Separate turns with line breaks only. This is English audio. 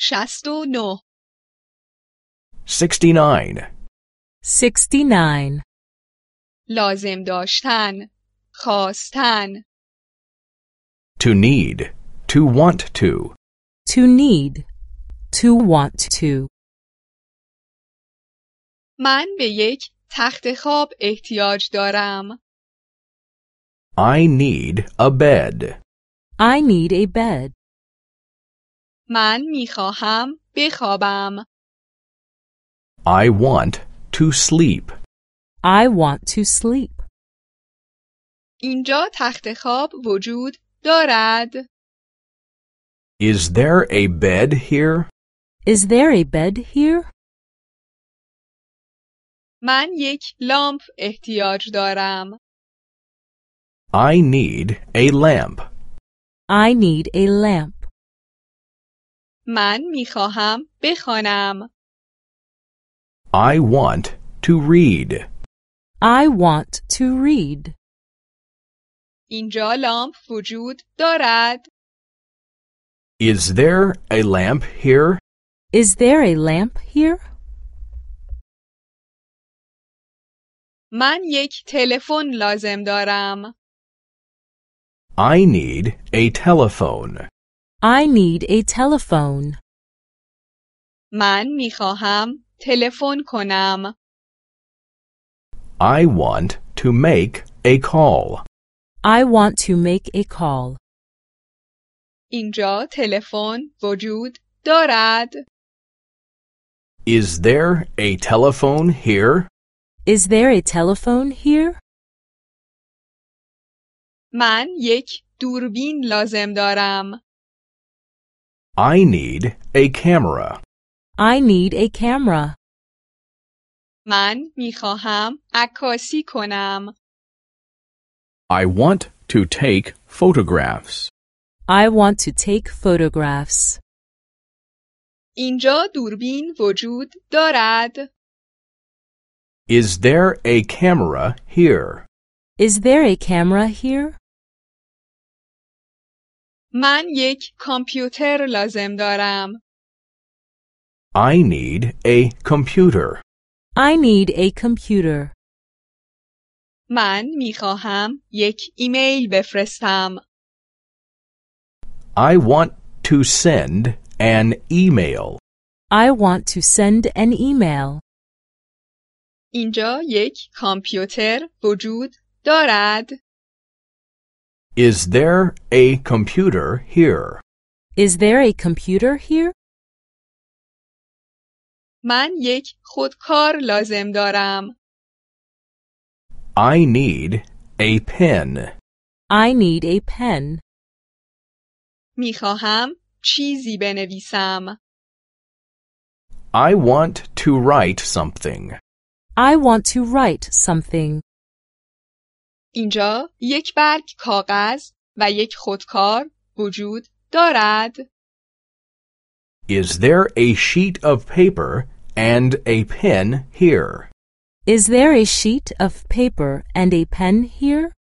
69
69.
69.
لازم داشتن خواستن
To need. To want to.
To need. To want to.
من به یک تخت خواب احتیاج دارم
I need a bed.
I need a bed.
من میخواهم بخوابم
I want to sleep.
I want to sleep.
اینجا تخت خواب وجود دارد
Is there a bed here?
Is there a bed here?
من یک لامپ احتیاج دارم
I need a lamp.
I need a lamp.
من میخواهم بخوانم
I want to read.
I want to read.
اینجا لامپ وجود دارد
Is there a lamp here?
Is there a lamp here?
من یک تلفن لازم دارم
I need a telephone.
I need a telephone.
من میخواهم تلفن کنم
I want to make a call.
I want to make a call.
اینجا تلفن وجود دارد
Is there a telephone here?
Is there a telephone here?
من یک دوربین لازم دارم
I need a camera.
I need a camera.
من میخواهم عکاسی کنم
I want to take photographs.
I want to take photographs.
اینجا دوربین وجود دارد
Is there a camera here?
Is there a camera here?
من یک کامپیوتر لازم دارم
I need a computer.
I need a computer.
من میخواهم یک ایمیل بفرستم
I want to send an email.
I want to send an email.
اینجا یک کامپیوتر وجود دارد
Is there a computer here?
Is there a computer here?
من یک خودکار لازم دارم
I need a pen.
I need a pen.
میخواهم چیزی بنویسم
I want to write something.
I want to write something.
اینجا یک برگ کاغذ و یک خودکار وجود دارد
Is there a sheet of paper and a pen here?
Is there a sheet of paper and a pen here?